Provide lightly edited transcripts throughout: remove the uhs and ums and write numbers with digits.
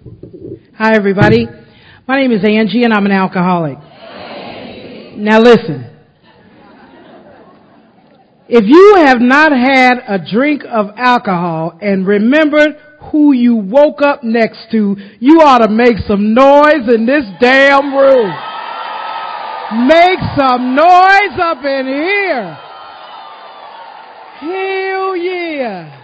Hi, everybody. My name is Angie, and I'm an alcoholic. Now, listen. If you have not had a drink of alcohol and remembered who you woke up next to, you ought to make some noise in this damn room. Make some noise up in here. Hell yeah.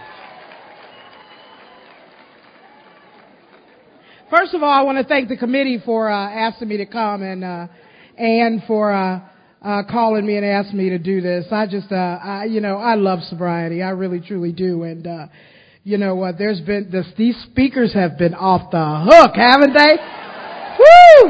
First of all, I want to thank the committee for asking me to come and for calling me and asking me to do this. I love sobriety. I really, truly do. And there's been these speakers have been off the hook, haven't they? Woo!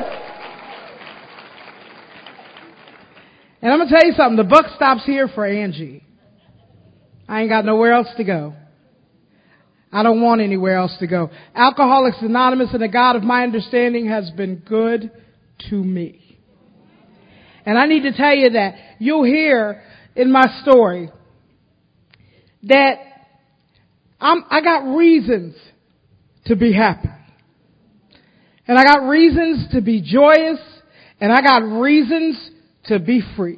And I'm gonna tell you something. The buck stops here for Angie. I ain't got nowhere else to go. I don't want anywhere else to go. Alcoholics Anonymous and the God of my understanding has been good to me. And I need to tell you that you'll hear in my story that I got reasons to be happy. And I got reasons to be joyous. And I got reasons to be free.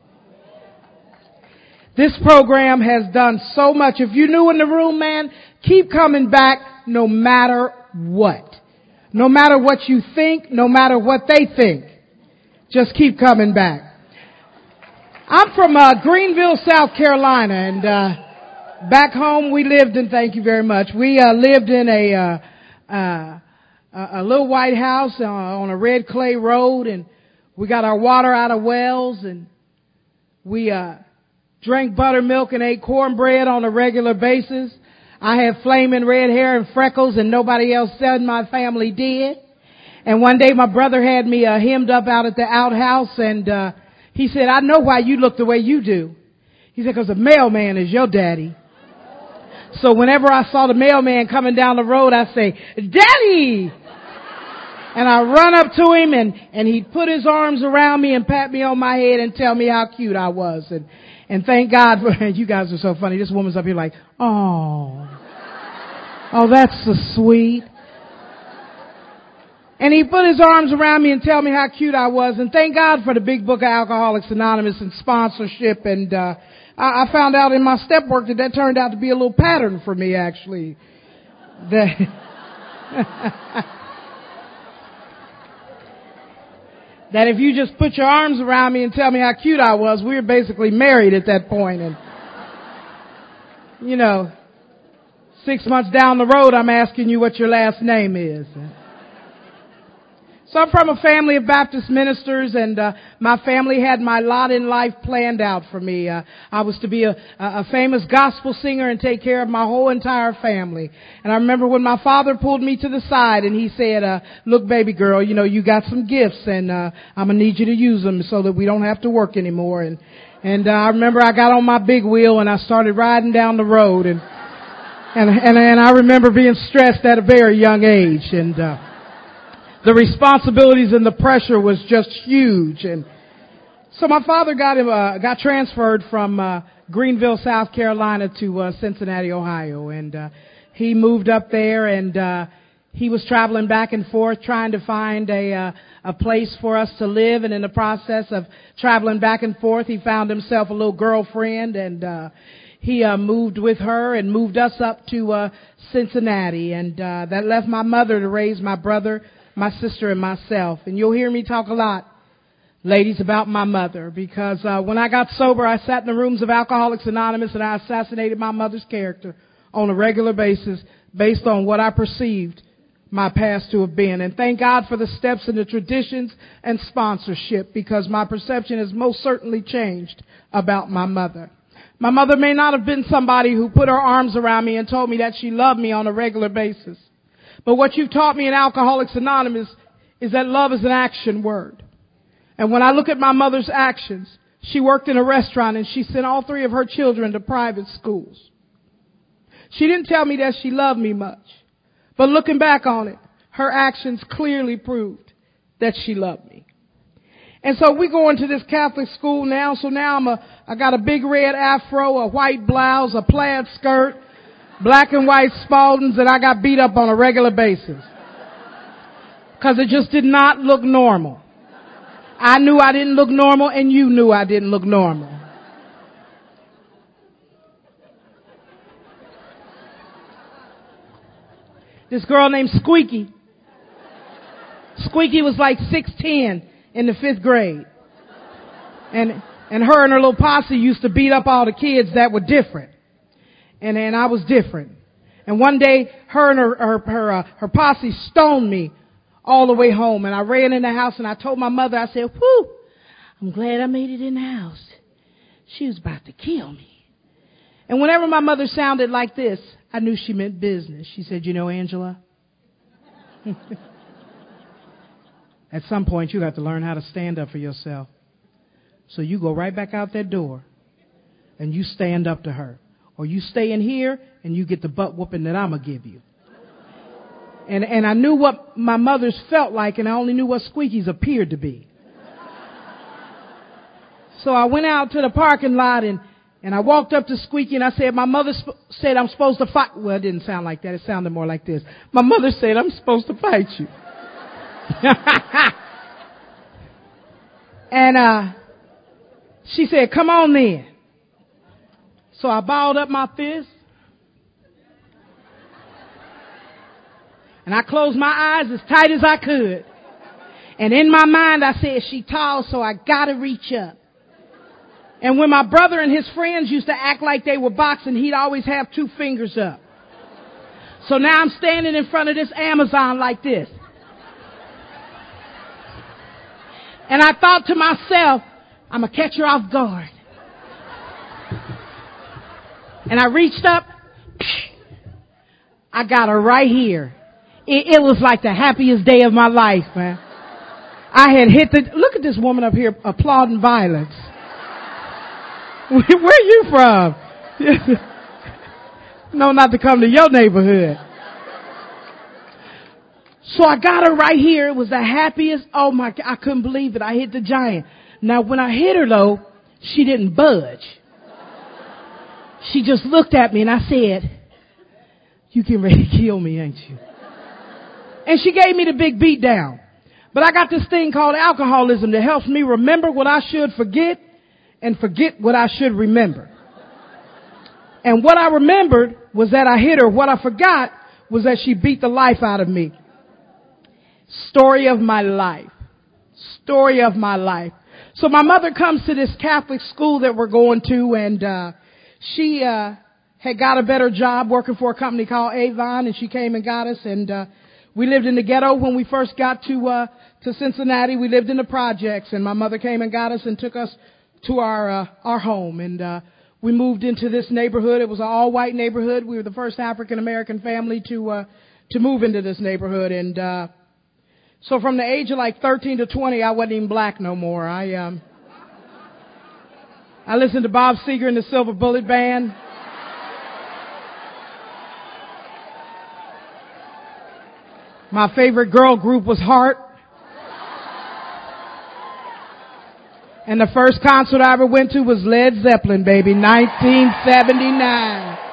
This program has done so much. If you're new in the room, man, keep coming back no matter what. No matter what you think, no matter what they think. Just keep coming back. I'm from Greenville, South Carolina, and back home we lived in, thank you very much, we lived in a little white house on a red clay road, and we got our water out of wells, and we drank buttermilk and ate cornbread on a regular basis. I had flaming red hair and freckles, and nobody else in my family did. And one day my brother had me hemmed up out at the outhouse, and he said, "I know why you look the way you do." He said, "Because the mailman is your daddy." So whenever I saw the mailman coming down the road, I say, "Daddy!" And I run up to him, and he'd put his arms around me and pat me on my head and tell me how cute I was. And thank God for, you guys are so funny. This woman's up here like, oh, that's so sweet. And he put his arms around me and tell me how cute I was. And thank God for the Big Book of Alcoholics Anonymous and sponsorship. And I found out in my step work that turned out to be a little pattern for me, actually. That if you just put your arms around me and tell me how cute I was, we were basically married at that point. And, 6 months down the road, I'm asking you what your last name is. So I'm from a family of Baptist ministers, and my family had my lot in life planned out for me. I was to be a famous gospel singer and take care of my whole entire family. And I remember when my father pulled me to the side and he said, "Look, baby girl, you got some gifts, and I'm gonna need you to use them so that we don't have to work anymore." And I remember I got on my big wheel and I started riding down the road, and I remember being stressed at a very young age, and the responsibilities and the pressure was just huge. And so my father got transferred from Greenville, South Carolina to Cincinnati, Ohio. And he moved up there, and he was traveling back and forth trying to find a place for us to live. And in the process of traveling back and forth, he found himself a little girlfriend, and he moved with her and moved us up to Cincinnati. And that left my mother to raise my brother, my sister, and myself. And you'll hear me talk a lot, ladies, about my mother, because when I got sober, I sat in the rooms of Alcoholics Anonymous and I assassinated my mother's character on a regular basis based on what I perceived my past to have been. And thank God for the steps and the traditions and sponsorship, because my perception has most certainly changed about my mother. My mother may not have been somebody who put her arms around me and told me that she loved me on a regular basis. But what you've taught me in Alcoholics Anonymous is that love is an action word. And when I look at my mother's actions, she worked in a restaurant and she sent all 3 of her children to private schools. She didn't tell me that she loved me much. But looking back on it, her actions clearly proved that she loved me. And so we go into this Catholic school now. So now I got a big red afro, a white blouse, a plaid skirt, black and white Spaldings, and I got beat up on a regular basis. Because it just did not look normal. I knew I didn't look normal, and you knew I didn't look normal. This girl named Squeaky. Squeaky was like 6'10" in the 5th grade. And her and her little posse used to beat up all the kids that were different. And I was different. And one day, her and her posse stoned me all the way home. And I ran in the house and I told my mother, I said, whew, I'm glad I made it in the house. She was about to kill me. And whenever my mother sounded like this, I knew she meant business. She said, you know, Angela, at some point you have to learn how to stand up for yourself. So you go right back out that door and you stand up to her. Or you stay in here and you get the butt whooping that I'm going to give you. And I knew what my mother's felt like, and I only knew what Squeaky's appeared to be. So I went out to the parking lot and I walked up to Squeaky and I said, my mother said I'm supposed to fight. Well, it didn't sound like that. It sounded more like this. My mother said I'm supposed to fight you. And she said, come on then. So I balled up my fist. And I closed my eyes as tight as I could. And in my mind I said, she tall, so I gotta reach up. And when my brother and his friends used to act like they were boxing, he'd always have 2 fingers up. So now I'm standing in front of this Amazon like this. And I thought to myself, I'm gonna catch her off guard. And I reached up. I got her right here. It was like the happiest day of my life, man. I had hit look at this woman up here applauding violence. Where you from? No, not to come to your neighborhood. So I got her right here. It was the happiest. Oh my God, I couldn't believe it. I hit the giant. Now when I hit her though, she didn't budge. She just looked at me and I said, you getting ready to kill me, ain't you? And she gave me the big beat down. But I got this thing called alcoholism that helps me remember what I should forget and forget what I should remember. And what I remembered was that I hit her. What I forgot was that she beat the life out of me. Story of my life. Story of my life. So my mother comes to this Catholic school that we're going to, and she had got a better job working for a company called Avon, and she came and got us, and we lived in the ghetto when we first got to Cincinnati. We lived in the projects, and my mother came and got us and took us to our home, and we moved into this neighborhood. It was an all-white neighborhood. We were the first African-American family to move into this neighborhood, and so from the age of like 13 to 20, I wasn't even black no more. I listened to Bob Seger and the Silver Bullet Band. My favorite girl group was Heart. And the first concert I ever went to was Led Zeppelin, baby, 1979.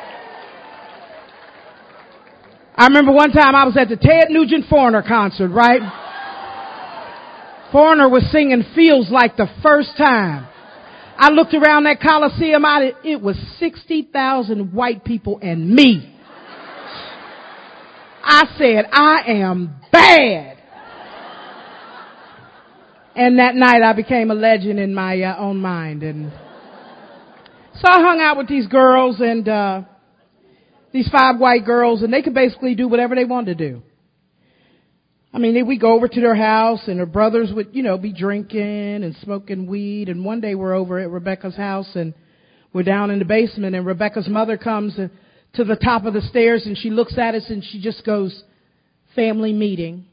I remember one time I was at the Ted Nugent Foreigner concert, right? Foreigner was singing Feels Like the first time. I looked around that Coliseum, it was 60,000 white people and me. I said, I am bad. And that night I became a legend in my own mind. And so I hung out with these girls and these 5 white girls, and they could basically do whatever they wanted to do. I mean, we'd go over to their house and their brothers would, be drinking and smoking weed. And one day we're over at Rebecca's house and we're down in the basement, and Rebecca's mother comes to the top of the stairs and she looks at us and she just goes, family meeting.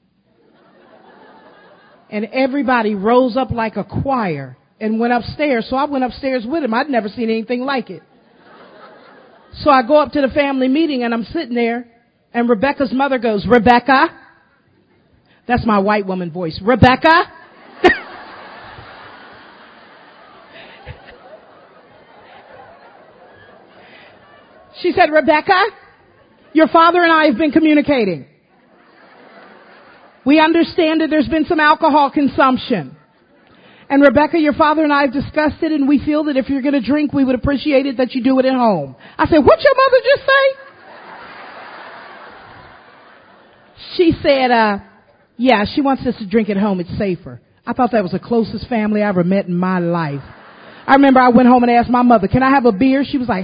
And everybody rose up like a choir and went upstairs. So I went upstairs with him. I'd never seen anything like it. So I go up to the family meeting and I'm sitting there and Rebecca's mother goes, Rebecca. That's my white woman voice. Rebecca. She said, Rebecca, your father and I have been communicating. We understand that there's been some alcohol consumption. And Rebecca, your father and I have discussed it, and we feel that if you're going to drink, we would appreciate it that you do it at home. I said, what'd your mother just say? She said, yeah, she wants us to drink at home. It's safer. I thought that was the closest family I ever met in my life. I remember I went home and asked my mother, can I have a beer? She was like,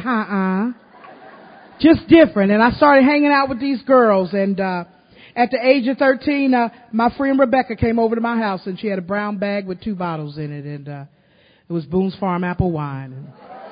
just different. And I started hanging out with these girls, and at the age of 13, my friend Rebecca came over to my house, and she had a brown bag with 2 bottles in it, and it was Boone's Farm apple wine.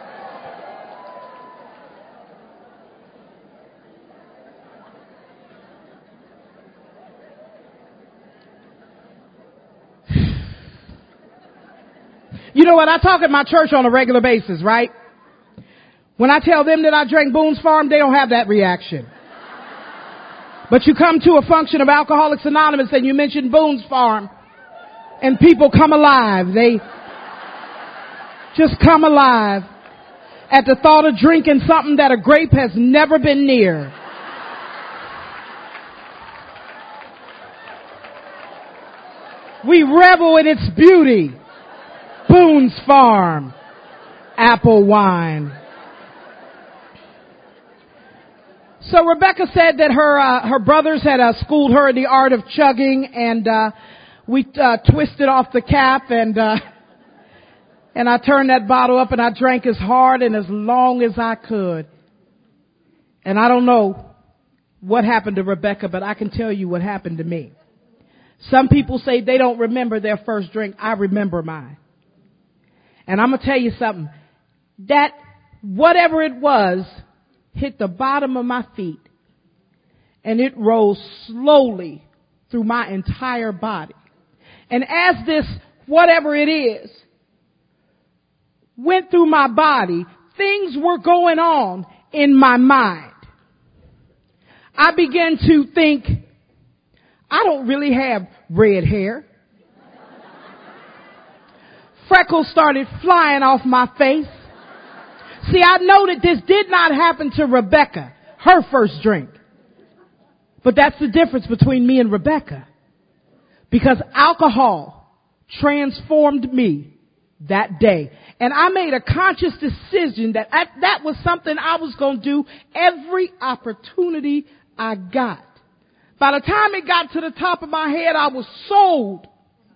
You know what? I talk at my church on a regular basis, right? When I tell them that I drank Boone's Farm, they don't have that reaction. But you come to a function of Alcoholics Anonymous and you mention Boone's Farm, and people come alive. They just come alive at the thought of drinking something that a grape has never been near. We revel in its beauty. Boone's Farm apple wine. So Rebecca said that her brothers had schooled her in the art of chugging, and we twisted off the cap, and I turned that bottle up and I drank as hard and as long as I could. And I don't know what happened to Rebecca, but I can tell you what happened to me. Some people say they don't remember their first drink. I remember mine. And I'm going to tell you something. That whatever it was hit the bottom of my feet, and it rose slowly through my entire body. And as this, whatever it is, went through my body, things were going on in my mind. I began to think, I don't really have red hair. Freckles started flying off my face. See, I know that this did not happen to Rebecca, her first drink. But that's the difference between me and Rebecca. Because alcohol transformed me that day. And I made a conscious decision that that was something I was going to do every opportunity I got. By the time it got to the top of my head, I was sold.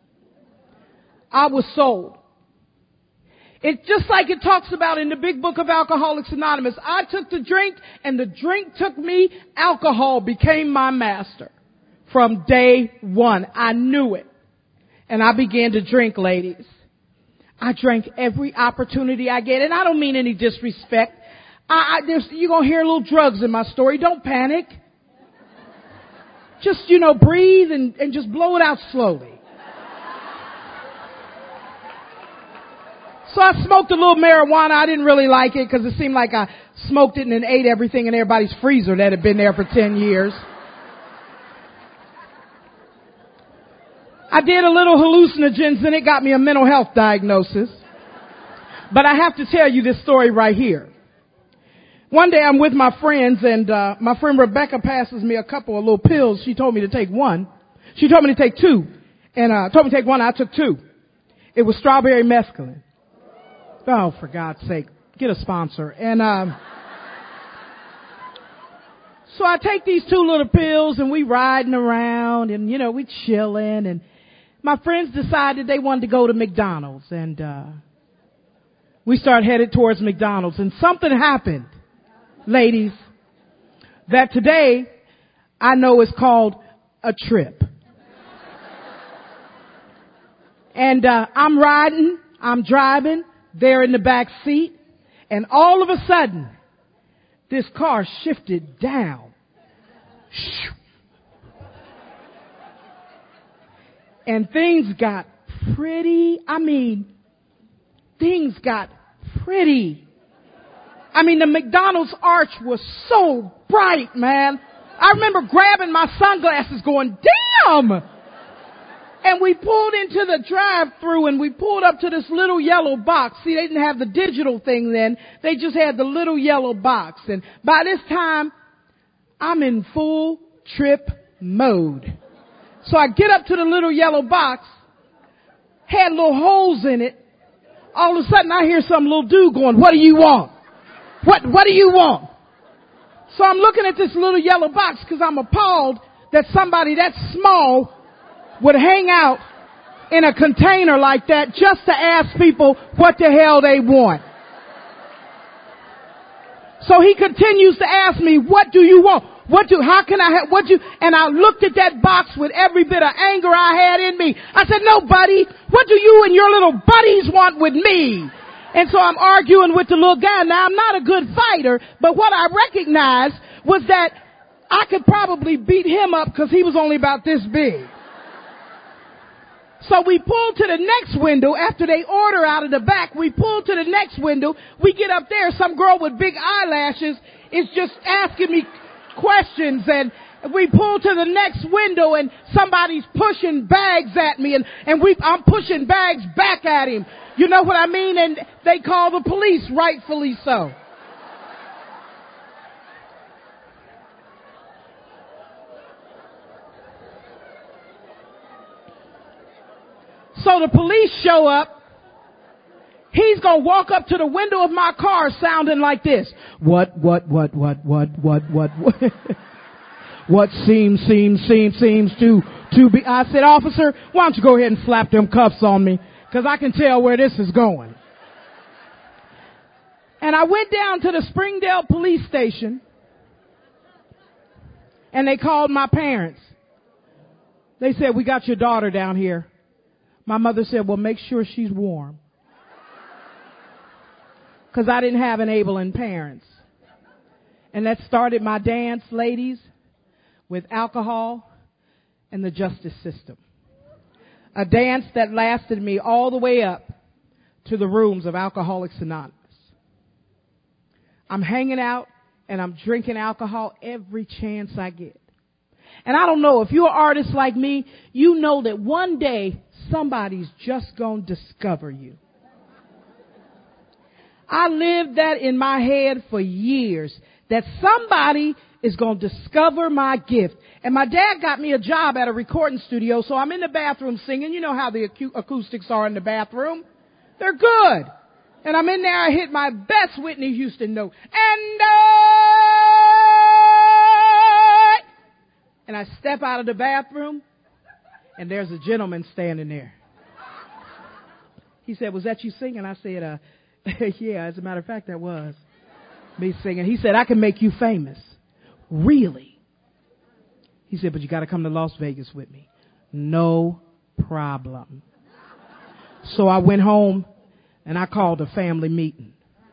I was sold. It's just like it talks about in the big book of Alcoholics Anonymous. I took the drink, and the drink took me. Alcohol became my master. From day one, I knew it. And I began to drink, ladies. I drank every opportunity I get. And I don't mean any disrespect. You're going to hear a little drugs in my story. Don't panic. Just, breathe and just blow it out slowly. So I smoked a little marijuana. I didn't really like it because it seemed like I smoked it and then ate everything in everybody's freezer that had been there for 10 years. I did a little hallucinogens and it got me a mental health diagnosis. But I have to tell you this story right here. One day I'm with my friends, and my friend Rebecca passes me a couple of little pills. She told me to take one. She told me to take 2. And told me to take 1. I took 2. It was strawberry mescaline. Oh, for God's sake, get a sponsor. And so I take these 2 little pills, and we riding around, and, we chilling. And my friends decided they wanted to go to McDonald's. And we start headed towards McDonald's. And something happened, ladies, that today I know is called a trip. And I'm riding, I'm driving. There in the back seat, and all of a sudden, this car shifted down. And things got pretty. Things got pretty. The McDonald's arch was so bright, man. I remember grabbing my sunglasses going, damn! And we pulled into the drive-thru, and we pulled up to this little yellow box. See, they didn't have the digital thing then. They just had the little yellow box. And by this time, I'm in full trip mode. So I get up to the little yellow box, had little holes in it. All of a sudden I hear some little dude going, what do you want? What do you want? So I'm looking at this little yellow box because I'm appalled that somebody that small would hang out in a container like that just to ask people what the hell they want. So he continues to ask me, what do you want? How can I help? And I looked at that box with every bit of anger I had in me. I said, no, buddy, what do you and your little buddies want with me? And so I'm arguing with the little guy. Now, I'm not a good fighter, but what I recognized was that I could probably beat him up because he was only about this big. So we pull to the next window after they order out of the back. We pull to the next window. We get up there. Some girl with big eyelashes is just asking me questions, and we pull to the next window and somebody's pushing bags at me, and I'm pushing bags back at him. You know what I mean? And they call the police, rightfully so. So the police show up. He's going to walk up to the window of my car sounding like this. What seems to be. I said, officer, why don't you go ahead and slap them cuffs on me? Because I can tell where this is going. And I went down to the Springdale police station and they called my parents. They said, we got your daughter down here. My mother said, well, make sure she's warm. Because I didn't have enabling parents. And that started my dance, ladies, with alcohol and the justice system. A dance that lasted me all the way up to the rooms of Alcoholics Anonymous. I'm hanging out and I'm drinking alcohol every chance I get. And I don't know, if you're an artist like me, you know that one day somebody's just going to discover you. I lived that in my head for years, that somebody is going to discover my gift. And my dad got me a job at a recording studio, so I'm in the bathroom singing. You know how the acoustics are in the bathroom. They're good. And I'm in there, I hit my best Whitney Houston note. And I step out of the bathroom, and there's a gentleman standing there. He said, was that you singing? I said, yeah, as a matter of fact, that was me singing. He said, I can make you famous. Really? He said, but you got to come to Las Vegas with me. No problem. So I went home and I called a family meeting.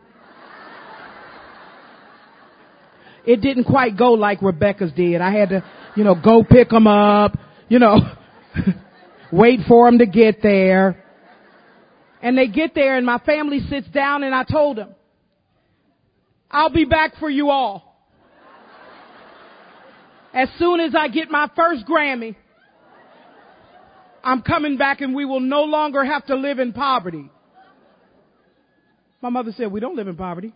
It didn't quite go like Rebecca's did. I had to, go pick them up, wait for them to get there. And they get there and my family sits down and I told them, I'll be back for you all. As soon as I get my first Grammy, I'm coming back and we will no longer have to live in poverty. My mother said, we don't live in poverty.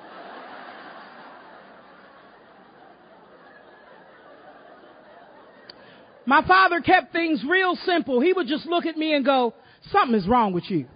My father kept things real simple. He would just look at me and go, something is wrong with you.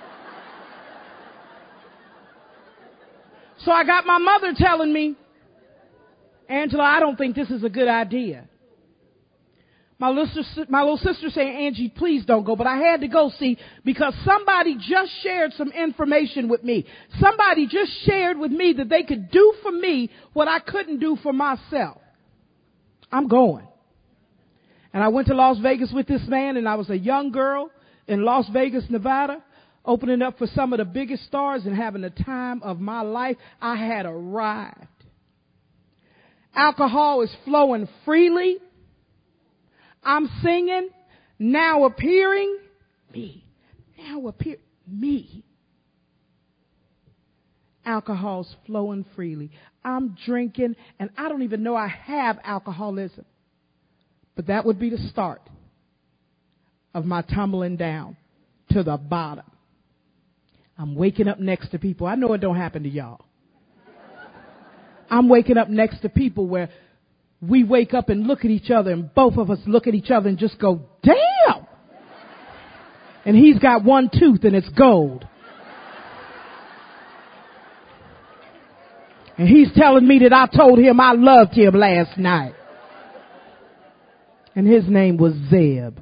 So I got my mother telling me, Angela, I don't think this is a good idea. My little sister saying, Angie, please don't go. But I had to go, see, because somebody just shared some information with me. Somebody just shared with me that they could do for me what I couldn't do for myself. I'm going. And I went to Las Vegas with this man, and I was a young girl in Las Vegas, Nevada, opening up for some of the biggest stars and having the time of my life. I had arrived. Alcohol is flowing freely. I'm singing, now appearing, me. Now appear, me. Alcohol's flowing freely. I'm drinking, and I don't even know I have alcoholism. But that would be the start of my tumbling down to the bottom. I'm waking up next to people. I know it don't happen to y'all. I'm waking up next to people where we wake up and look at each other, and both of us look at each other and just go, damn. And he's got one tooth and it's gold. And he's telling me that I told him I loved him last night. And his name was Zeb.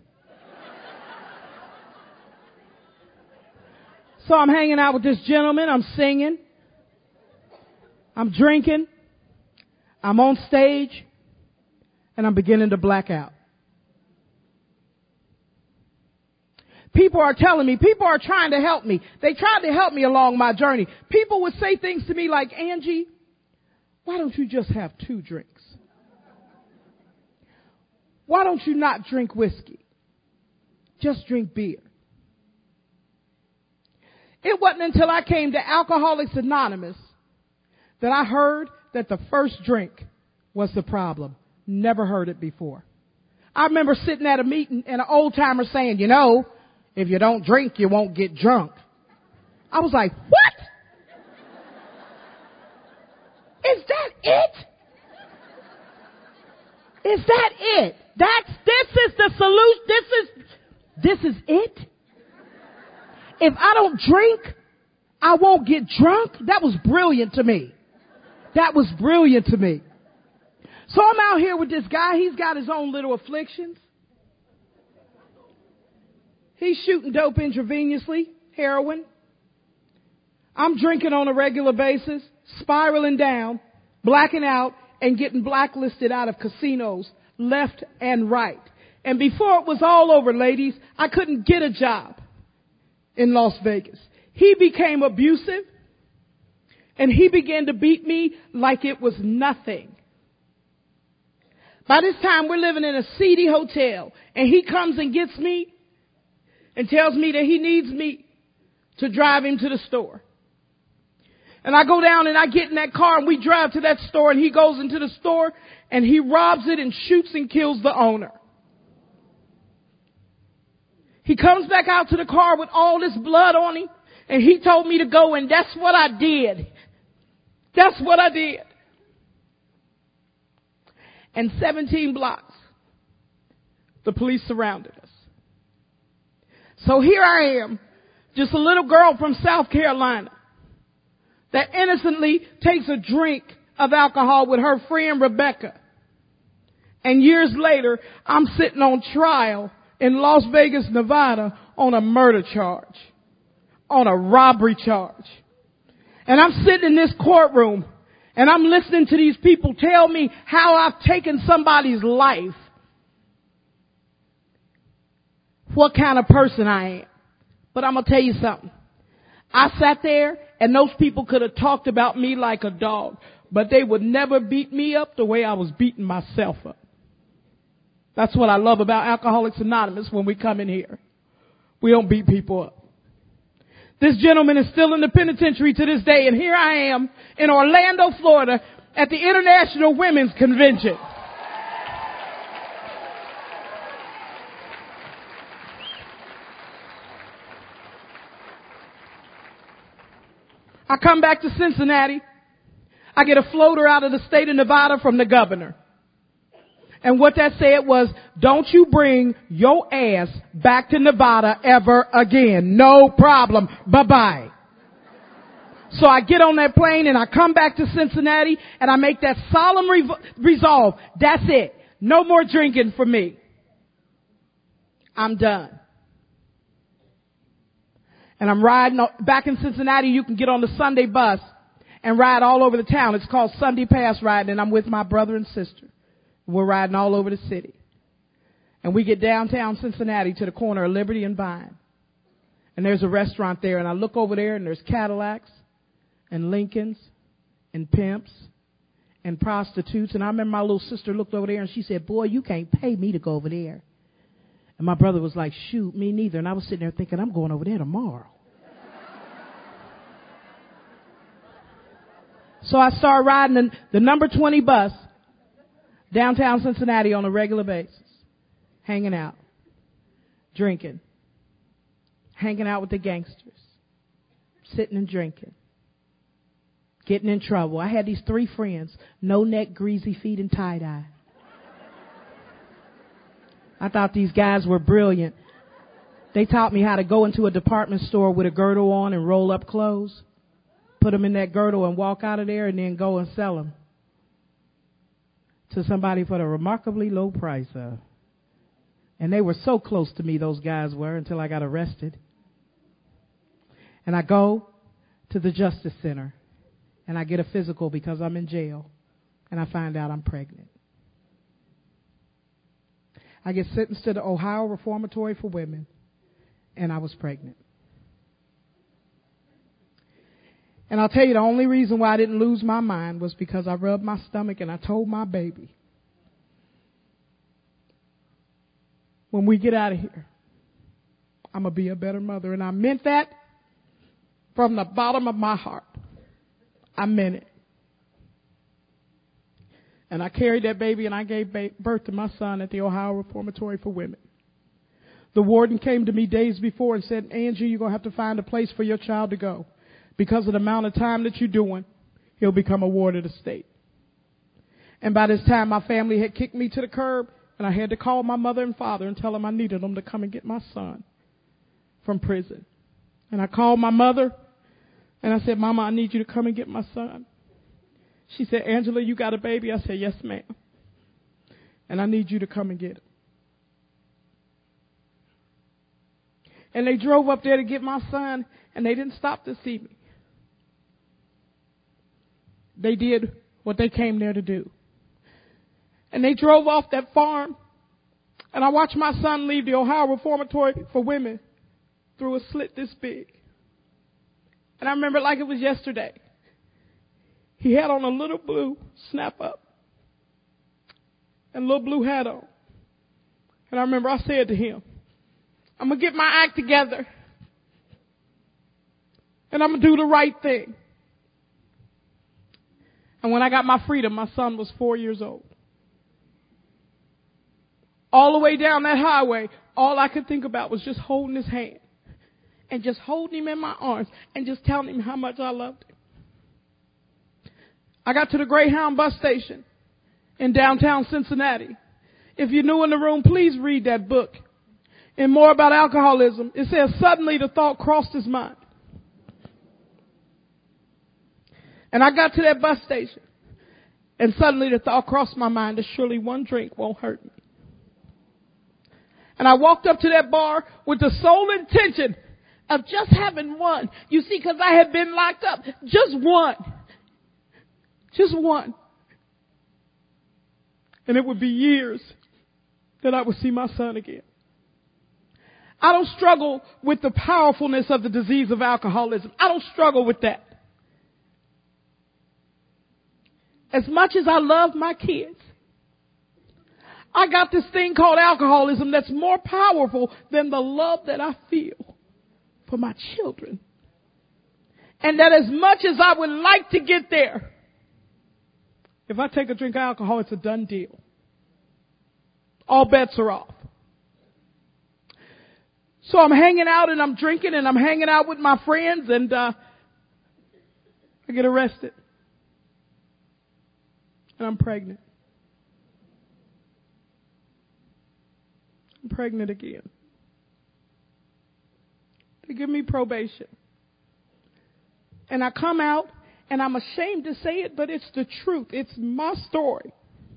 So I'm hanging out with this gentleman. I'm singing. I'm drinking. I'm on stage. And I'm beginning to black out. People are telling me, people are trying to help me. They tried to help me along my journey. People would say things to me like, Angie, why don't you just have 2 drinks? Why don't you not drink whiskey? Just drink beer. It wasn't until I came to Alcoholics Anonymous that I heard that the first drink was the problem. Never heard it before. I remember sitting at a meeting and an old timer saying, you know, if you don't drink, you won't get drunk. I was like, what? Is that it? Is that it? This is the solution. This is it? If I don't drink, I won't get drunk? That was brilliant to me. That was brilliant to me. So I'm out here with this guy. He's got his own little afflictions. He's shooting dope intravenously, heroin. I'm drinking on a regular basis, spiraling down, blacking out, and getting blacklisted out of casinos left and right. And before it was all over, ladies, I couldn't get a job in Las Vegas. He became abusive, and he began to beat me like it was nothing. By this time, we're living in a seedy hotel, and he comes and gets me and tells me that he needs me to drive him to the store. And I go down and I get in that car and we drive to that store, and he goes into the store and he robs it and shoots and kills the owner. He comes back out to the car with all this blood on him, and he told me to go, and that's what I did. That's what I did. And 17 blocks, the police surrounded us. So here I am, just a little girl from South Carolina that innocently takes a drink of alcohol with her friend Rebecca. And years later, I'm sitting on trial in Las Vegas, Nevada on a murder charge, on a robbery charge. And I'm sitting in this courtroom and I'm listening to these people tell me how I've taken somebody's life. What kind of person I am. But I'm going to tell you something. I sat there and those people could have talked about me like a dog, but they would never beat me up the way I was beating myself up. That's what I love about Alcoholics Anonymous when we come in here. We don't beat people up. This gentleman is still in the penitentiary to this day, and here I am in Orlando, Florida at the International Women's Convention. I come back to Cincinnati. I get a floater out of the state of Nevada from the governor. And what that said was, don't you bring your ass back to Nevada ever again. No problem. Bye-bye. So I get on that plane and I come back to Cincinnati and I make that solemn resolve. That's it. No more drinking for me. I'm done. And I'm riding back in Cincinnati. You can get on the Sunday bus and ride all over the town. It's called Sunday Pass riding, and I'm with my brother and sister. We're riding all over the city. And we get downtown Cincinnati to the corner of Liberty and Vine. And there's a restaurant there, and I look over there, and there's Cadillacs and Lincolns and pimps and prostitutes. And I remember my little sister looked over there, and she said, boy, you can't pay me to go over there. And my brother was like, shoot, me neither. And I was sitting there thinking, I'm going over there tomorrow. So I started riding the number 20 bus downtown Cincinnati on a regular basis, hanging out, drinking, hanging out with the gangsters, sitting and drinking, getting in trouble. I had these 3 friends, No Neck, Greasy Feet, and Tie-Dye. I thought these guys were brilliant. They taught me how to go into a department store with a girdle on and roll up clothes, put them in that girdle and walk out of there and then go and sell them to somebody for a remarkably low price. And they were so close to me, those guys were, until I got arrested. And I go to the Justice Center and I get a physical because I'm in jail and I find out I'm pregnant. I get sentenced to the Ohio Reformatory for Women and I was pregnant. And I'll tell you, the only reason why I didn't lose my mind was because I rubbed my stomach and I told my baby, when we get out of here, I'm going to be a better mother. And I meant that from the bottom of my heart. I meant it. And I carried that baby and I gave birth to my son at the Ohio Reformatory for Women. The warden came to me days before and said, Angie, you're going to have to find a place for your child to go. Because of the amount of time that you're doing, he'll become a ward of the state. And by this time, my family had kicked me to the curb, and I had to call my mother and father and tell them I needed them to come and get my son from prison. And I called my mother, and I said, Mama, I need you to come and get my son. She said, Angela, you got a baby? I said, yes, ma'am. And I need you to come and get him. And they drove up there to get my son, and they didn't stop to see me. They did what they came there to do. And they drove off that farm, and I watched my son leave the Ohio Reformatory for Women through a slit this big. And I remember it like it was yesterday. He had on a little blue snap-up and a little blue hat on. And I remember I said to him, I'm going to get my act together, and I'm going to do the right thing. And when I got my freedom, my son was 4 years old. All the way down that highway, all I could think about was just holding his hand and just holding him in my arms and just telling him how much I loved him. I got to the Greyhound bus station in downtown Cincinnati. If you're new in the room, please read that book. And More About Alcoholism. It says, suddenly the thought crossed his mind. And I got to that bus station, and suddenly the thought crossed my mind that surely one drink won't hurt me. And I walked up to that bar with the sole intention of just having one. You see, because I had been locked up. Just one. Just one. And it would be years that I would see my son again. I don't struggle with the powerfulness of the disease of alcoholism. I don't struggle with that. As much as I love my kids, I got this thing called alcoholism that's more powerful than the love that I feel for my children. And that as much as I would like to get there, if I take a drink of alcohol, it's a done deal. All bets are off. So I'm hanging out and I'm drinking and I'm hanging out with my friends, and I get arrested. And I'm pregnant. I'm pregnant again. They give me probation. And I come out, and I'm ashamed to say it, but it's the truth. It's my story.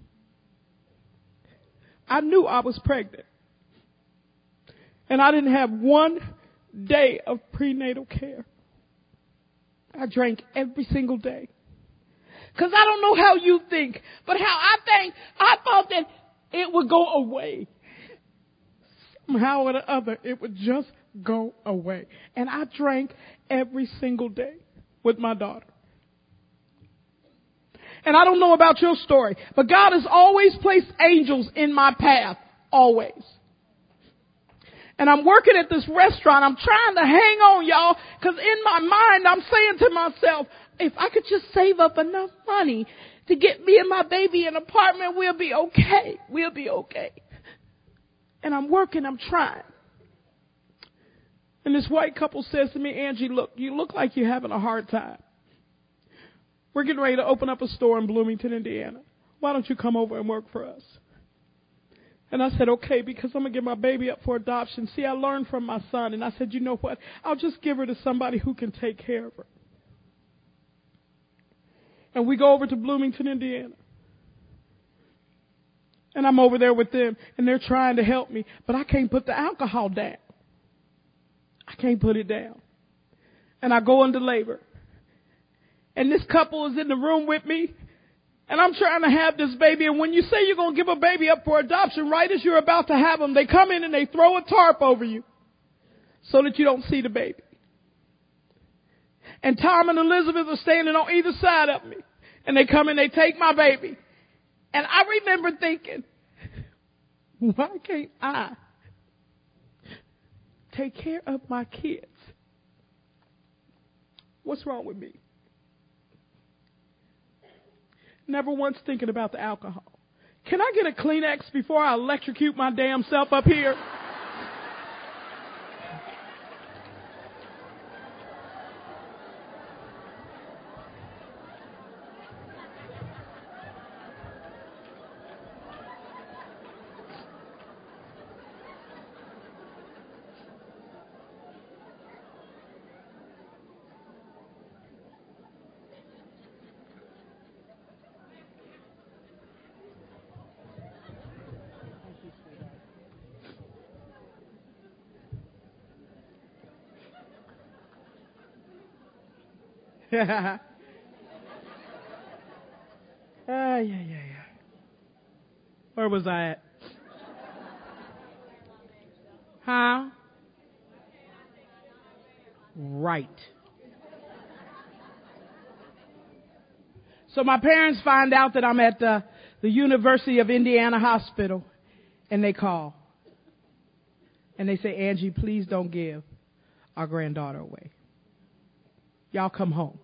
I knew I was pregnant. And I didn't have one day of prenatal care. I drank every single day. Because I don't know how you think, but how I thought that it would go away. Somehow or the other, it would just go away. And I drank every single day with my daughter. And I don't know about your story, but God has always placed angels in my path. Always. And I'm working at this restaurant. I'm trying to hang on, y'all, because in my mind, I'm saying to myself, if I could just save up enough money to get me and my baby an apartment, we'll be okay. We'll be okay. And I'm working, I'm trying. And this white couple says to me, Angie, look, you look like you're having a hard time. We're getting ready to open up a store in Bloomington, Indiana. Why don't you come over and work for us? And I said, okay, because I'm going to give my baby up for adoption. See, I learned from my son. And I said, you know what? I'll just give her to somebody who can take care of her. And we go over to Bloomington, Indiana. And I'm over there with them. And they're trying to help me. But I can't put the alcohol down. I can't put it down. And I go into labor. And this couple is in the room with me. And I'm trying to have this baby. And when you say you're going to give a baby up for adoption, right as you're about to have them, they come in and they throw a tarp over you so that you don't see the baby. And Tom and Elizabeth are standing on either side of me. And they come and they take my baby. And I remember thinking, why can't I take care of my kids? What's wrong with me? Never once thinking about the alcohol. Can I get a Kleenex before I electrocute my damn self up here? Yeah. Where was I at? Huh? Right. So my parents find out that I'm at the University of Indiana Hospital, and they call. And they say, Angie, please don't give our granddaughter away. Y'all come home.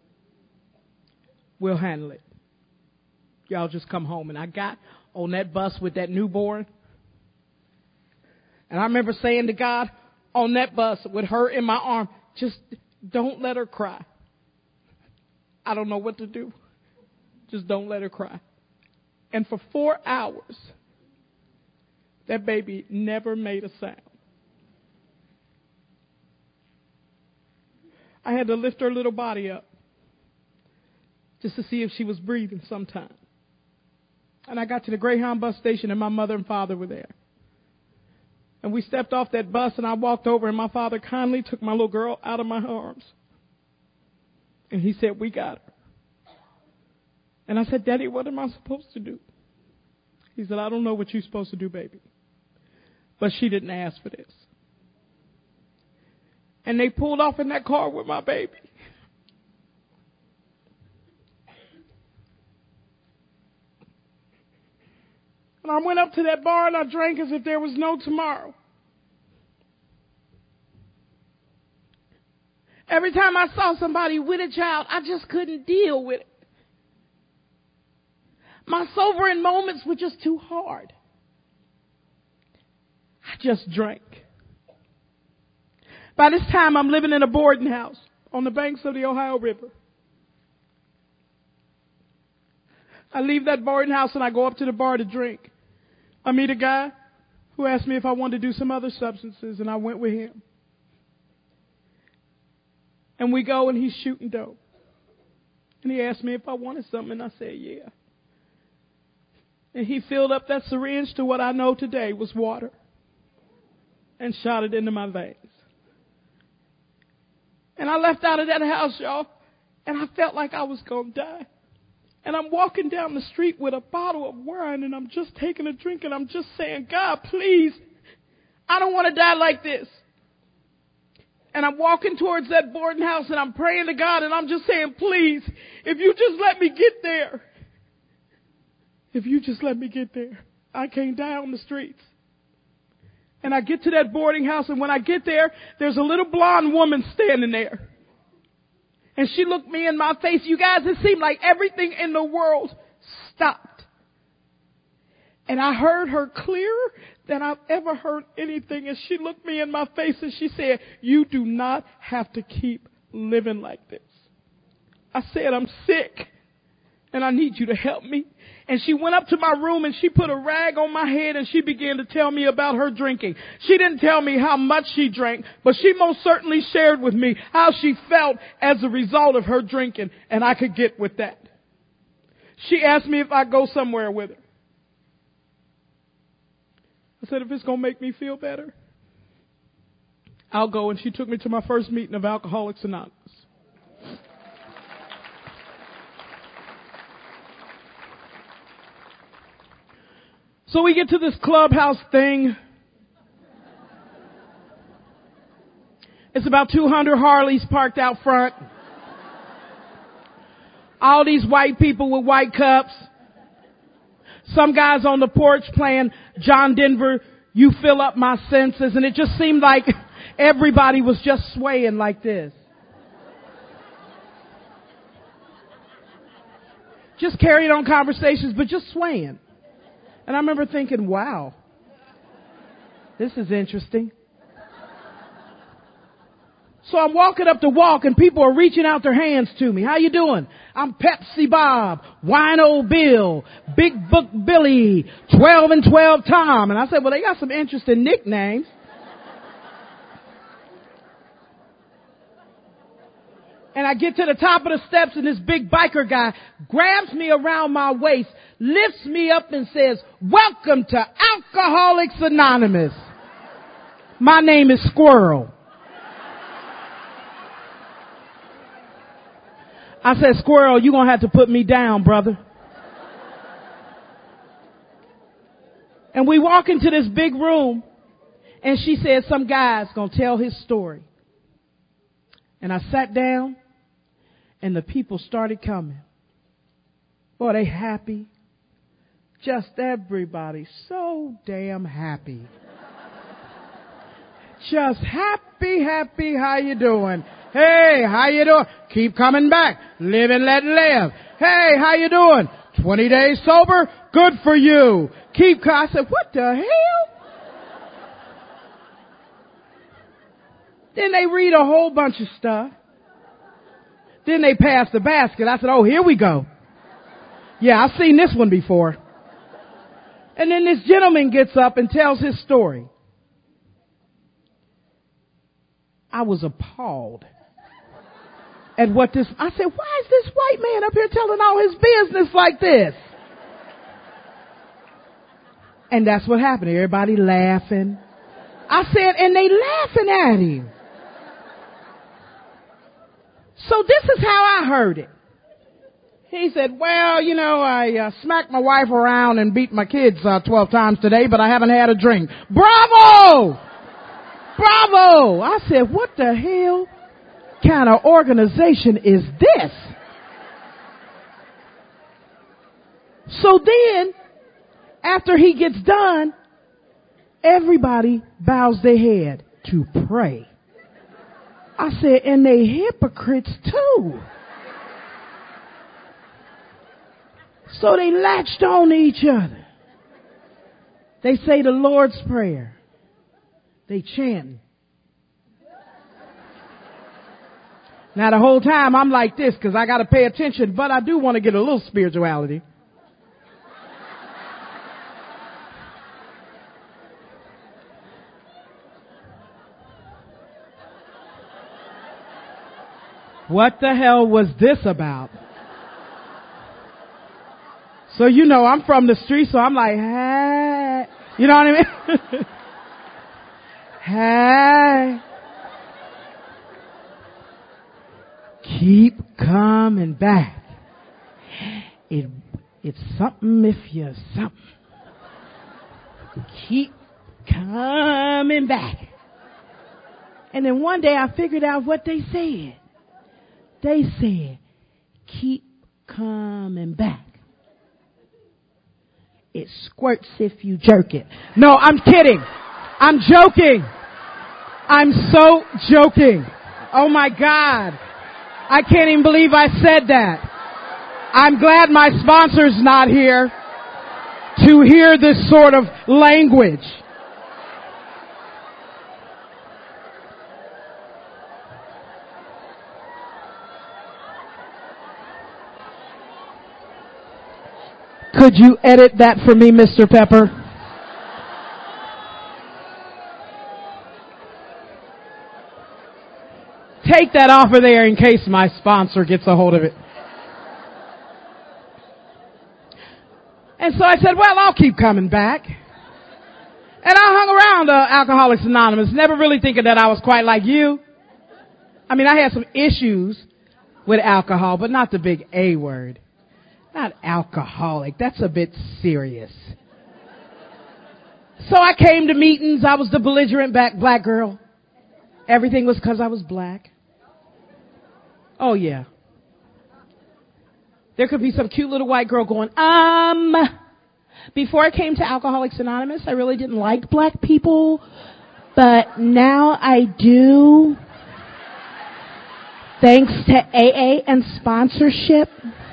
We'll handle it. Y'all just come home. And I got on that bus with that newborn. And I remember saying to God on that bus with her in my arm, just don't let her cry. I don't know what to do. Just don't let her cry. And for 4 hours, that baby never made a sound. I had to lift her little body up just to see if she was breathing sometime. And I got to the Greyhound bus station, and my mother and father were there. And we stepped off that bus, and I walked over, and my father kindly took my little girl out of my arms. And he said, we got her. And I said, Daddy, what am I supposed to do? He said, I don't know what you're supposed to do, baby. But she didn't ask for this. And they pulled off in that car with my baby. And I went up to that bar and I drank as if there was no tomorrow. Every time I saw somebody with a child, I just couldn't deal with it. My sobering moments were just too hard. I just drank. By this time, I'm living in a boarding house on the banks of the Ohio River. I leave that boarding house and I go up to the bar to drink. I meet a guy who asked me if I wanted to do some other substances, and I went with him. And we go and he's shooting dope. And he asked me if I wanted something, and I said, yeah. And he filled up that syringe to what I know today was water and shot it into my veins. And I left out of that house, y'all, and I felt like I was going to die. And I'm walking down the street with a bottle of wine, and I'm just taking a drink, and I'm just saying, God, please, I don't want to die like this. And I'm walking towards that boarding house, and I'm praying to God, and I'm just saying, please, if you just let me get there. If you just let me get there. I can't die on the streets. And I get to that boarding house, and when I get there, there's a little blonde woman standing there. And she looked me in my face. You guys, it seemed like everything in the world stopped. And I heard her clearer than I've ever heard anything. And she looked me in my face and she said, you do not have to keep living like this. I said, I'm sick. and I need you to help me. And she went up to my room and she put a rag on my head and she began to tell me about her drinking. She didn't tell me how much she drank, but she most certainly shared with me how she felt as a result of her drinking, and I could get with that. She asked me if I'd go somewhere with her. I said, if it's going to make me feel better, I'll go. And she took me to my first meeting of Alcoholics Anonymous. So we get to this clubhouse thing. It's about 200 Harleys parked out front. All these white people with white cups. Some guys on the porch playing John Denver, You Fill Up My Senses. And it just seemed like everybody was just swaying like this. Just carrying on conversations, but just swaying. And I remember thinking, wow, this is interesting. So I'm walking up the walk and people are reaching out their hands to me. How you doing? I'm Pepsi Bob, Wino Bill, Big Book Billy, 12 and 12 Tom. And I said, well, they got some interesting nicknames. And I get to the top of the steps and this big biker guy grabs me around my waist, lifts me up and says, welcome to Alcoholics Anonymous. My name is Squirrel. I said, Squirrel, you're going to have to put me down, brother. And we walk into this big room and she said, some guy's going to tell his story. And I sat down and the people started coming. Boy, they happy. Just everybody so damn happy. Just happy, happy. How you doing? Hey, how you doing? Keep coming back. Live and let live. Hey, how you doing? 20 days sober? Good for you. I said, what the hell? Then they read a whole bunch of stuff. Then they pass the basket. I said, oh, here we go. Yeah, I've seen this one before. And then this gentleman gets up and tells his story. I was appalled at what this, I said, why is this white man up here telling all his business like this? And that's what happened. Everybody laughing. I said, and they laughing at him. So this is how I heard it. He said, well, you know, I smacked my wife around and beat my kids 12 times today, but I haven't had a drink. Bravo! Bravo! I said, what the hell kind of organization is this? So then, after he gets done, everybody bows their head to pray. I said, and they hypocrites too. So they latched on to each other. They say the Lord's Prayer. They chant. Now the whole time I'm like this because I got to pay attention, but I do want to get a little spirituality. What the hell was this about? So, you know, I'm from the street, so I'm like, hey. You know what I mean? Hey. Keep coming back. It's something if you're something. Keep coming back. And then one day I figured out what they said. They said, keep coming back. It squirts if you jerk it. No, I'm kidding. I'm joking. I'm so joking. Oh my God. I can't even believe I said that. I'm glad my sponsor's not here to hear this sort of language. Could you edit that for me, Mr. Pepper? Take that off of there in case my sponsor gets a hold of it. And so I said, well, I'll keep coming back. And I hung around Alcoholics Anonymous, never really thinking that I was quite like you. I mean, I had some issues with alcohol, but not the big A word. Not alcoholic. That's a bit serious. So I came to meetings. I was the belligerent black girl. Everything was because I was black. Oh, yeah. There could be some cute little white girl going, before I came to Alcoholics Anonymous, I really didn't like black people, but now I do. Thanks to AA and sponsorship.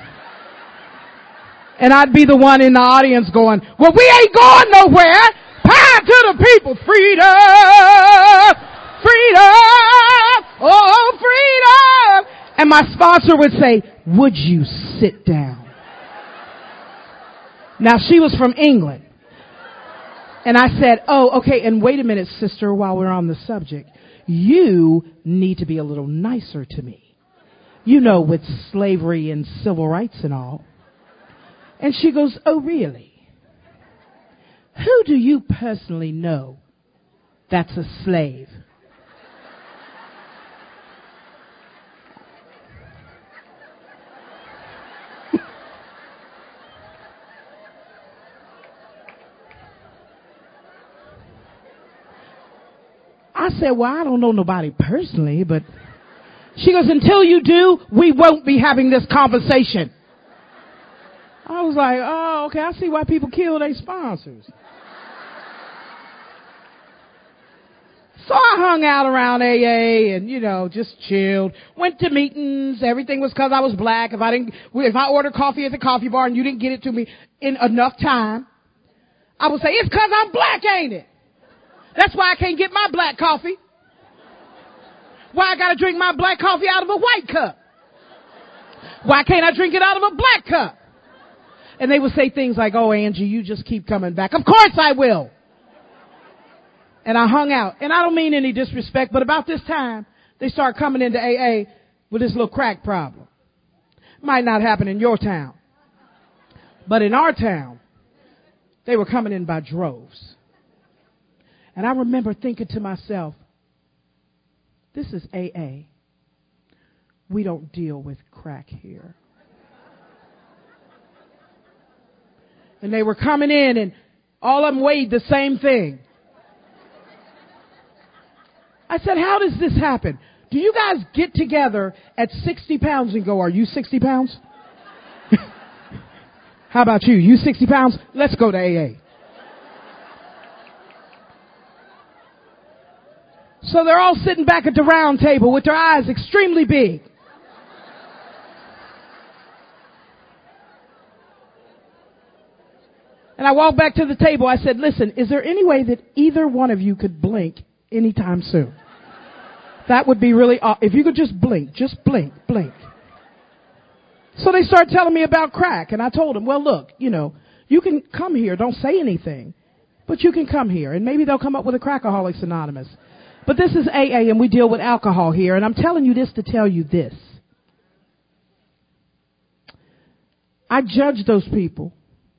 And I'd be the one in the audience going, well, we ain't going nowhere. Power to the people. Freedom. Freedom. Oh, freedom. And my sponsor would say, would you sit down? Now, she was from England. And I said, oh, okay, and wait a minute, sister, while we're on the subject. You need to be a little nicer to me. You know, with slavery and civil rights and all. And she goes, oh, really? Who do you personally know that's a slave? I said, well, I don't know nobody personally, but she goes, until you do, we won't be having this conversation. I was like, oh, okay, I see why people kill their sponsors. So I hung out around AA and, you know, just chilled. Went to meetings. Everything was because I was black. If I ordered coffee at the coffee bar and you didn't get it to me in enough time, I would say, it's because I'm black, ain't it? That's why I can't get my black coffee. Why I got to drink my black coffee out of a white cup? Why can't I drink it out of a black cup? And they would say things like, oh, Angie, you just keep coming back. Of course I will. And I hung out. And I don't mean any disrespect, but about this time, they start coming into AA with this little crack problem. Might not happen in your town. But in our town, they were coming in by droves. And I remember thinking to myself, this is AA. We don't deal with crack here. And they were coming in and all of them weighed the same thing. I said, how does this happen? Do you guys get together at 60 pounds and go, are you 60 pounds? How about you? You 60 pounds? Let's go to AA. So they're all sitting back at the round table with their eyes extremely big. And I walked back to the table. I said, listen, is there any way that either one of you could blink anytime soon? That would be really if you could just blink, blink. So they started telling me about crack. And I told them, well, look, you know, you can come here. Don't say anything. But you can come here. And maybe they'll come up with a Crackaholics Anonymous. But this is AA and we deal with alcohol here. And I'm telling you this to tell you this. I judged those people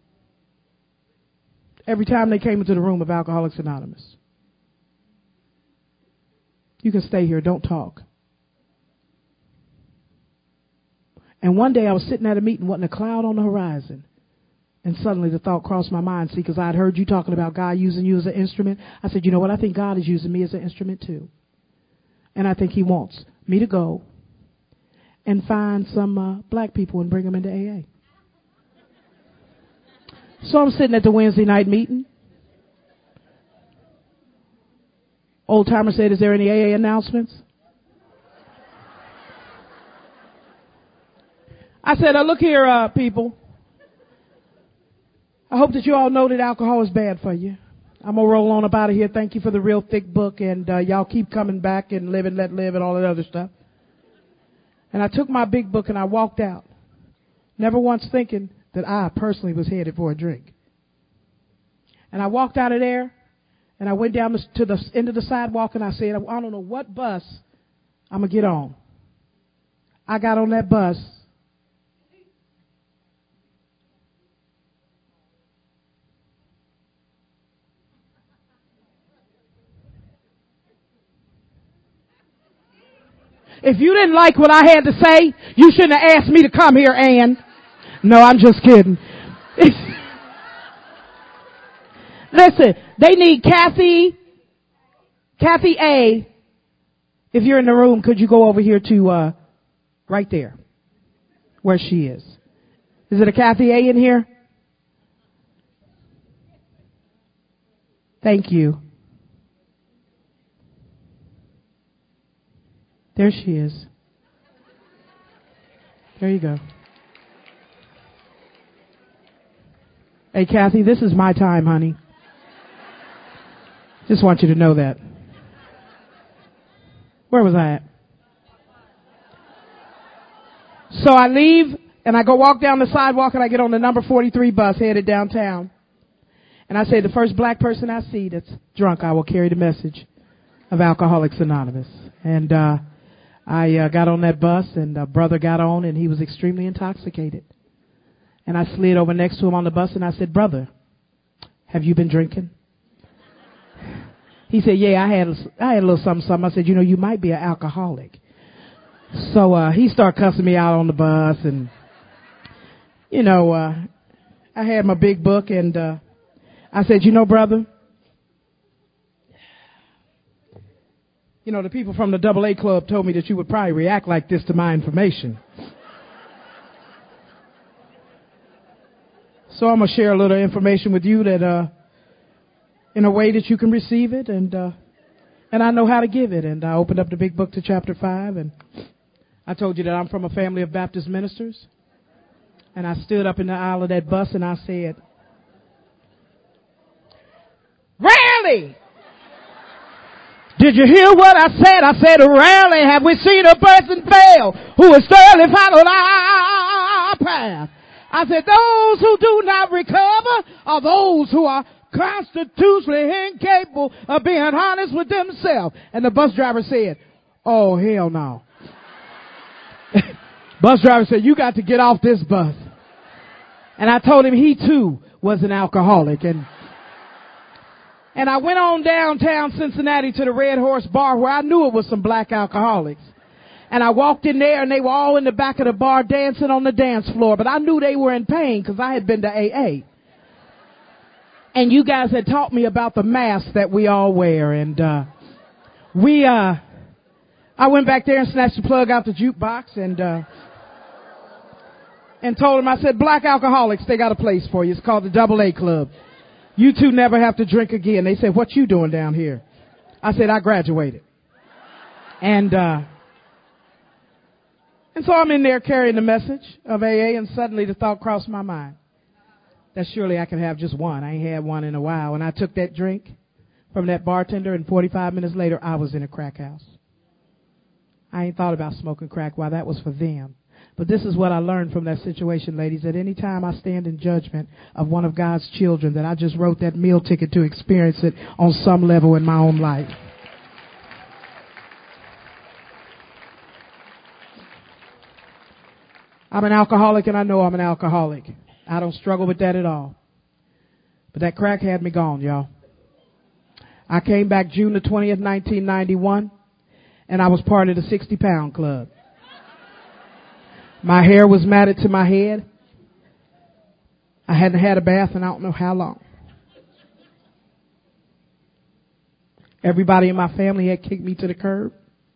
every time they came into the room of Alcoholics Anonymous. You can stay here. Don't talk. And one day I was sitting at a meeting, wasn't a cloud on the horizon. And suddenly the thought crossed my mind, see, because I'd heard you talking about God using you as an instrument. I said, you know what? I think God is using me as an instrument too. And I think he wants me to go and find some black people and bring them into AA. So I'm sitting at the Wednesday night meeting. Old timer said, is there any AA announcements? I said, look here, people. I hope that you all know that alcohol is bad for you. I'm going to roll on up out of here. Thank you for the real thick book. And y'all keep coming back and live and let live and all that other stuff. And I took my big book and I walked out. Never once thinking that I personally was headed for a drink. And I walked out of there, and I went down to the end of the sidewalk, and I said, I don't know what bus I'm going to get on. I got on that bus. If you didn't like what I had to say, you shouldn't have asked me to come here, Ann. No, I'm just kidding. Listen, they need Kathy A. If you're in the room, could you go over here to right there where she is? Is it a Kathy A in here? Thank you. There she is. There you go. Hey, Kathy, this is my time, honey. Just want you to know that. Where was I at? So I leave, and I go walk down the sidewalk, and I get on the number 43 bus headed downtown. And I say, the first black person I see that's drunk, I will carry the message of Alcoholics Anonymous. And I got on that bus, and a brother got on, and he was extremely intoxicated. And I slid over next to him on the bus, and I said, brother, have you been drinking? He said, yeah, I had a little something. I said, you might be an alcoholic. So he started cussing me out on the bus, and, I had my big book, and I said, brother, the people from the AA Club told me that you would probably react like this to my information. So I'm going to share a little information with you that in a way that you can receive it, and I know how to give it. And I opened up the big book to chapter 5, and I told you that I'm from a family of Baptist ministers. And I stood up in the aisle of that bus, and I said, rarely did you hear what I said? I said, rarely have we seen a person fail who has thoroughly followed our path. I said, those who do not recover are those who are constitutionally incapable of being honest with themselves. And the bus driver said, oh, hell no. Bus driver said, you got to get off this bus. And I told him he too was an alcoholic. And I went on downtown Cincinnati to the Red Horse Bar, where I knew it was some black alcoholics. And I walked in there, and they were all in the back of the bar dancing on the dance floor. But I knew they were in pain because I had been to AA. And you guys had taught me about the mask that we all wear. And I went back there and snatched the plug out the jukebox and told them, I said, black alcoholics, they got a place for you. It's called the AA Club. You two never have to drink again. They said, what you doing down here? I said, I graduated. And so I'm in there carrying the message of AA, and suddenly the thought crossed my mind that surely I could have just one. I ain't had one in a while. And I took that drink from that bartender, and 45 minutes later, I was in a crack house. I ain't thought about smoking crack while that was for them. But this is what I learned from that situation, ladies, that any time I stand in judgment of one of God's children, that I just wrote that meal ticket to experience it on some level in my own life. I'm an alcoholic, and I know I'm an alcoholic. I don't struggle with that at all. But that crack had me gone, y'all. I came back June the 20th, 1991, and I was part of the 60-pound club. My hair was matted to my head. I hadn't had a bath in I don't know how long. Everybody in my family had kicked me to the curb.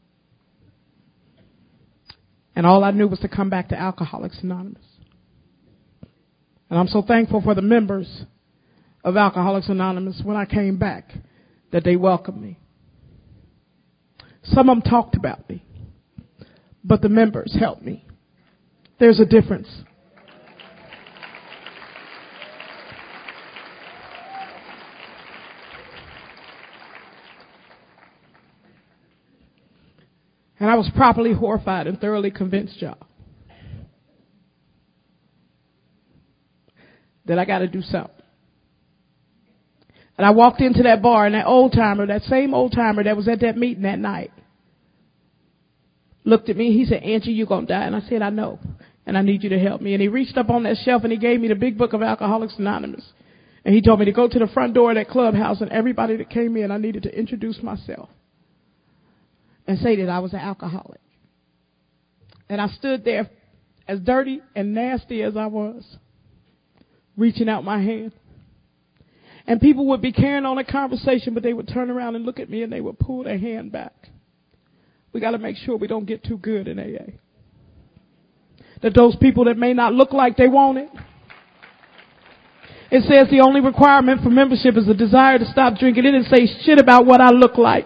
And all I knew was to come back to Alcoholics Anonymous. And I'm so thankful for the members of Alcoholics Anonymous when I came back that they welcomed me. Some of them talked about me, but the members helped me. There's a difference. And I was properly horrified and thoroughly convinced, y'all, that I got to do something. And I walked into that bar, and that old timer, that same old timer that was at that meeting that night, looked at me. He said, Angie, you're going to die. And I said, I know, and I need you to help me. And he reached up on that shelf, and he gave me the big book of Alcoholics Anonymous. And he told me to go to the front door of that clubhouse, and everybody that came in, I needed to introduce myself and say that I was an alcoholic. And I stood there as dirty and nasty as I was, reaching out my hand. And people would be carrying on a conversation, but they would turn around and look at me, and they would pull their hand back. We got to make sure we don't get too good in AA. That those people that may not look like they want it. It says the only requirement for membership is a desire to stop drinking. It didn't say shit about what I look like.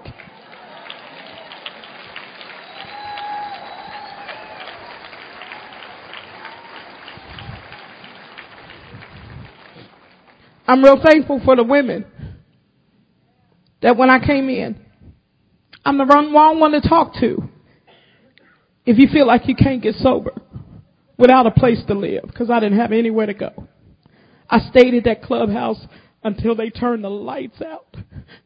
I'm real thankful for the women that when I came in, I'm the wrong one to talk to if you feel like you can't get sober without a place to live, because I didn't have anywhere to go. I stayed at that clubhouse until they turned the lights out.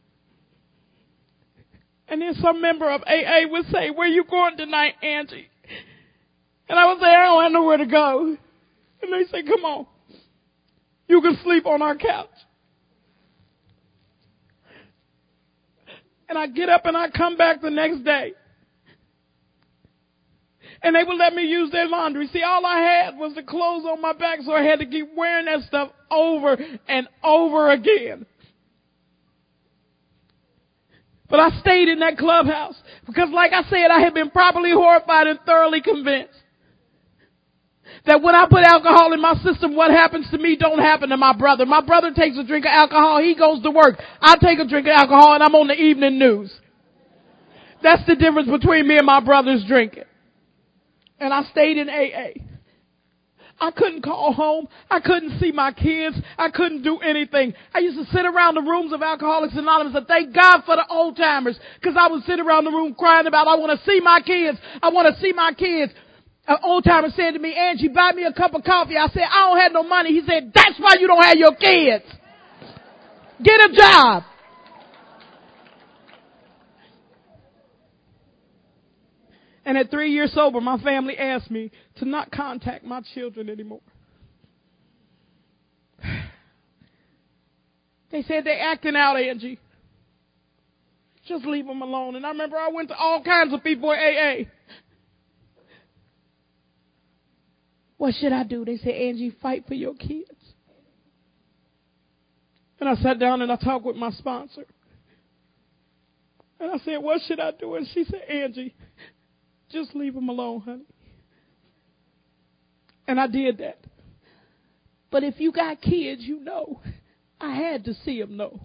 And then some member of AA would say, where you going tonight, Angie? And I would say, I don't have nowhere to go. And they say, come on. You can sleep on our couch. And I get up and I come back the next day. And they would let me use their laundry. See, all I had was the clothes on my back, so I had to keep wearing that stuff over and over again. But I stayed in that clubhouse because, like I said, I had been properly horrified and thoroughly convinced that when I put alcohol in my system, what happens to me don't happen to my brother. My brother takes a drink of alcohol. He goes to work. I take a drink of alcohol, and I'm on the evening news. That's the difference between me and my brother's drinking. And I stayed in AA. I couldn't call home. I couldn't see my kids. I couldn't do anything. I used to sit around the rooms of Alcoholics Anonymous and thank God for the old timers, because I would sit around the room crying about, I want to see my kids. I want to see my kids. An old timer said to me, Angie, buy me a cup of coffee. I said, I don't have no money. He said, that's why you don't have your kids. Get a job. And at 3 years sober, my family asked me to not contact my children anymore. They said they're acting out, Angie. Just leave them alone. And I remember I went to all kinds of people at AA. What should I do? They said, Angie, fight for your kids. And I sat down and I talked with my sponsor. And I said, what should I do? And she said, Angie, just leave them alone, honey. And I did that. But if you got kids, you know, I had to see them know.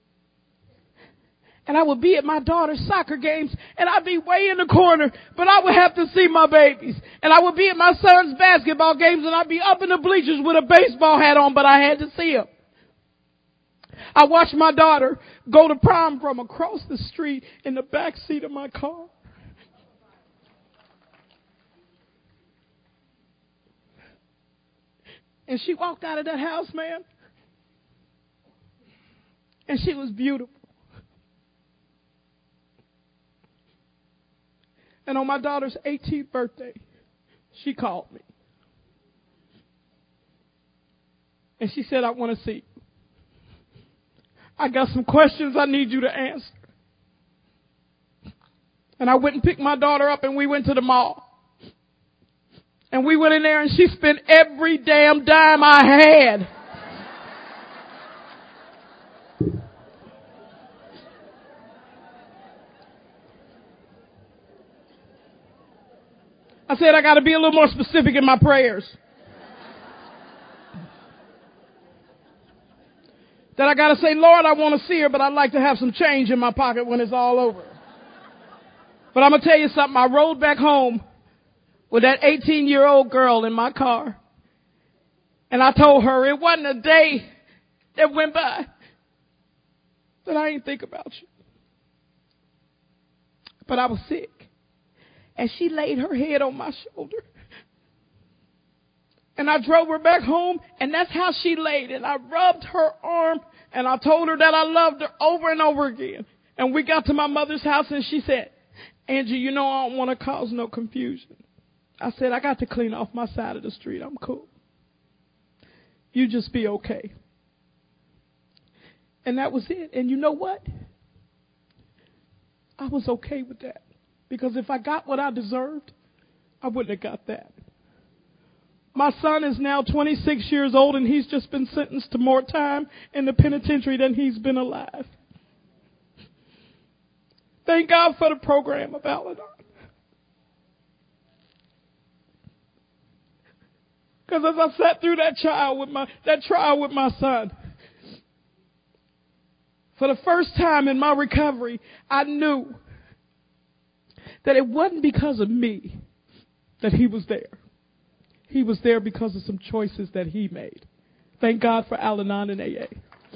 And I would be at my daughter's soccer games, and I'd be way in the corner, but I would have to see my babies. And I would be at my son's basketball games, and I'd be up in the bleachers with a baseball hat on, but I had to see him. I watched my daughter go to prom from across the street in the back seat of my car. And she walked out of that house, man, and she was beautiful. And on my daughter's 18th birthday, she called me. And she said, I want to see you. I got some questions I need you to answer. And I went and picked my daughter up, and we went to the mall. And we went in there, and she spent every damn dime I had. I said, I got to be a little more specific in my prayers. That I got to say, Lord, I want to see her, but I'd like to have some change in my pocket when it's all over. But I'm going to tell you something. I rode back home with that 18-year-old girl in my car. And I told her it wasn't a day that went by that I didn't think about you. But I was sick. And she laid her head on my shoulder. And I drove her back home, and that's how she laid. And I rubbed her arm, and I told her that I loved her over and over again. And we got to my mother's house, and she said, Angie, you know I don't want to cause no confusion. I said, I got to clean off my side of the street. I'm cool. You just be okay. And that was it. And you know what? I was okay with that. Because if I got what I deserved, I wouldn't have got that. My son is now 26 years old, and he's just been sentenced to more time in the penitentiary than he's been alive. Thank God for the program of Al-Anon. Because as I sat through that trial with my son, for the first time in my recovery, I knew that it wasn't because of me that he was there. He was there because of some choices that he made. Thank God for Al-Anon and AA.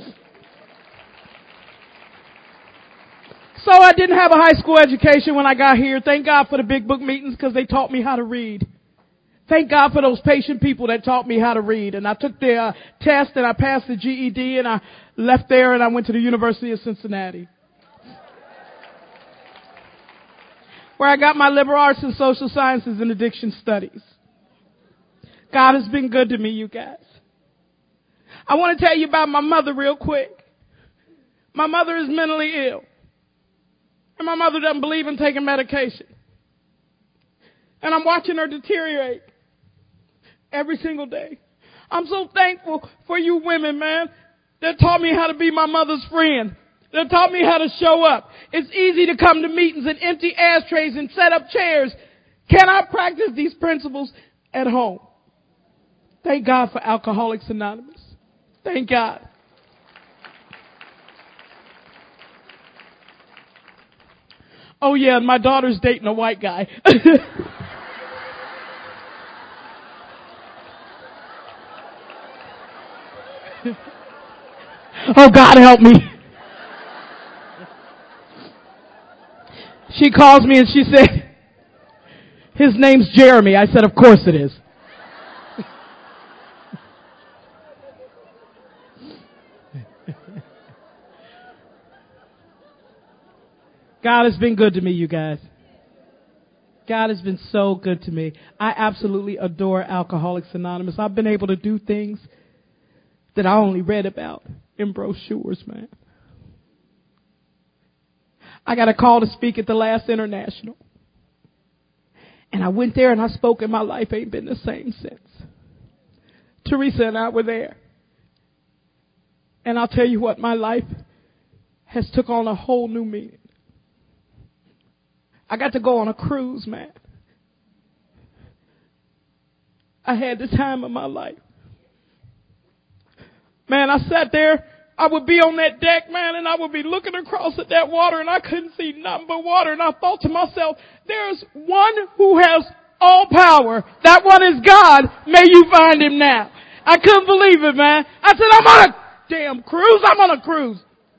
So I didn't have a high school education when I got here. Thank God for the big book meetings because they taught me how to read. Thank God for those patient people that taught me how to read. And I took the test and I passed the GED and I left there and I went to the University of Cincinnati, where I got my liberal arts and social sciences and addiction studies. God has been good to me, you guys. I want to tell you about my mother real quick. My mother is mentally ill. And my mother doesn't believe in taking medication. And I'm watching her deteriorate every single day. I'm so thankful for you women, man, that taught me how to be my mother's friend. That taught me how to show up. It's easy to come to meetings and empty ashtrays and set up chairs. Can I practice these principles at home? Thank God for Alcoholics Anonymous. Thank God. Oh yeah, my daughter's dating a white guy. Oh, God help me. She calls me and she said, his name's Jeremy. I said, of course it is. God has been good to me, you guys. God has been so good to me. I absolutely adore Alcoholics Anonymous. I've been able to do things that I only read about in brochures, man. I got a call to speak at the last international. And I went there and I spoke and my life ain't been the same since. Teresa and I were there. And I'll tell you what, my life has took on a whole new meaning. I got to go on a cruise, man. I had the time of my life. Man, I sat there. I would be on that deck, man, and I would be looking across at that water, and I couldn't see nothing but water. And I thought to myself, there's one who has all power. That one is God. May you find him now. I couldn't believe it, man. I said, I'm on a damn cruise. I'm on a cruise.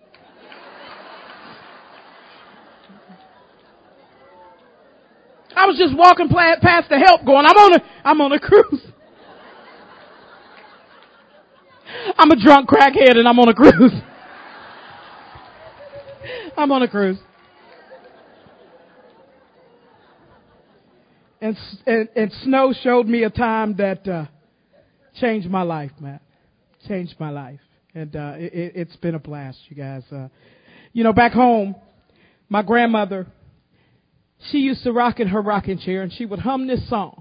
I was just walking past the help going, I'm on a cruise. I'm a drunk crackhead and I'm on a cruise. I'm on a cruise. And Snow showed me a time that changed my life, man. Changed my life. And it's been a blast, you guys. Back home, my grandmother, she used to rock in her rocking chair and she would hum this song.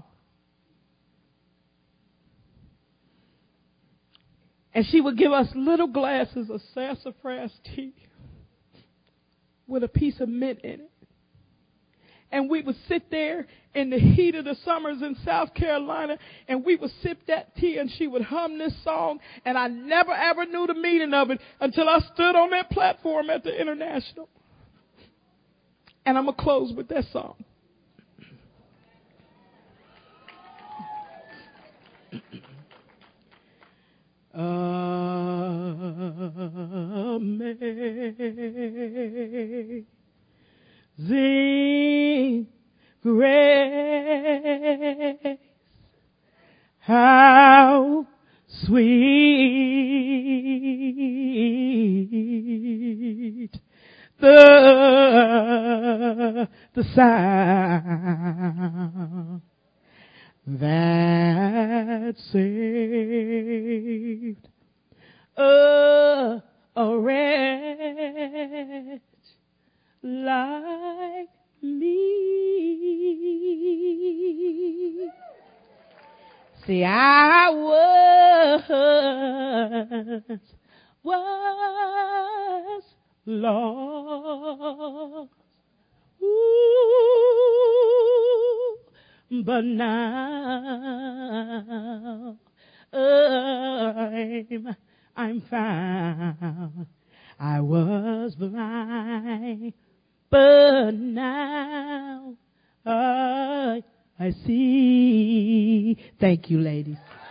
And she would give us little glasses of sassafras tea with a piece of mint in it. And we would sit there in the heat of the summers in South Carolina, and we would sip that tea, and she would hum this song, and I never, ever knew the meaning of it until I stood on that platform at the International. And I'm going to close with that song. Amazing grace, how sound that saved a wretch like me. See, I was lost. Ooh, but now I'm found. I was blind, but now I see. Thank you, ladies.